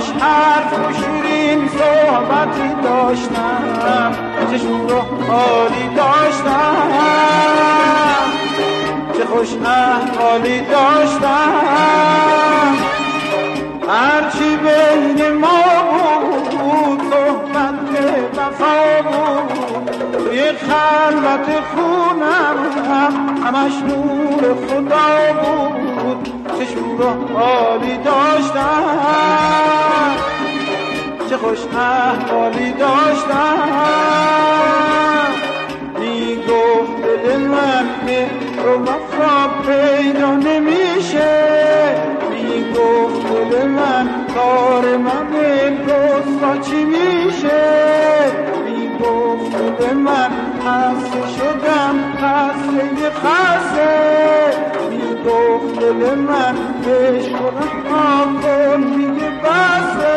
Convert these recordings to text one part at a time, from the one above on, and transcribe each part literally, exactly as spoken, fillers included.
باهاش حرف و شیرین صحبتی داشتم، چه شور و حالی داشتم، چه خوش احوالی داشتم. هرچی بین ما بود صحبت وفا بود، توی خلوت خونم همش نور خدا بود، چه شور و حالی داشتم، چه خوش احوالی داشتم. می گفت دل من رو وفا پیدا نمیشه، می گفت دل من کار من رسوا چی میشه، می گفت دل من خسته شدم خسته خسته، می گفت دل من عشق و رها کن میگه بسه.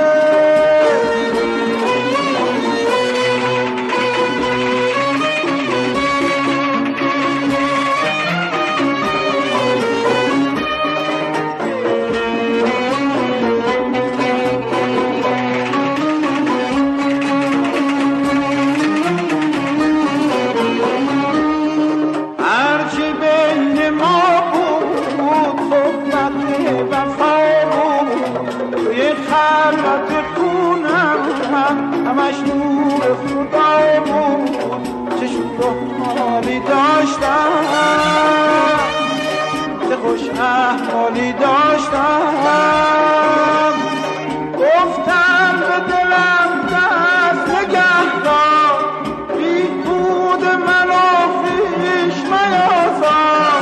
همش نور خدا بود، چه شور و حالی داشتم، چه خوش احوالی داشتم. گفتم به دلم دست نگه دار، بی بود من و خویش میازار،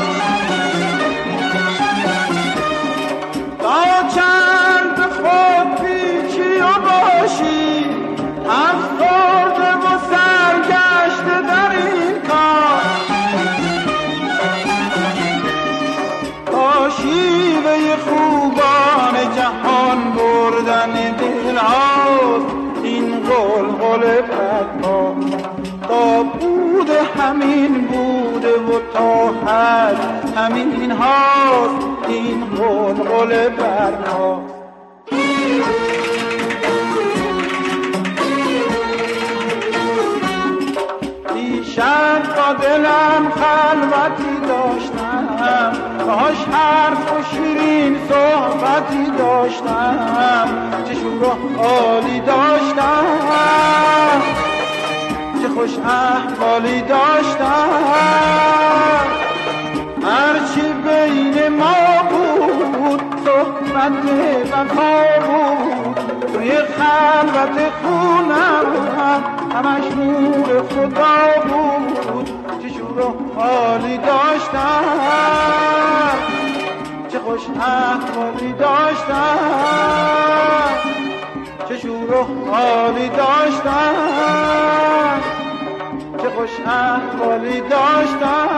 تا چند به خود پیچی و باشی، افسرده و سرگشته در این کار، تا شیوه خوبان جهان بردن دل هاست این غلغل بدها، تا بود همین بوده و تا حد همین هاست این غلغل بدها. شاید با دلم خلوتی داشتم، باهاش حرف و شیرین صحبتی داشتم، چه شور و حالی داشتم، چه خوش احوالی داشتم. هرچی بین ما بود صحبت وفا بود، توی خلوت خونم همش نور خدا بود، چه شور و حالی داشتم، چه خوش احوالی داشتم، چه شور و حالی داشتم، چه خوش احوالی داشتم.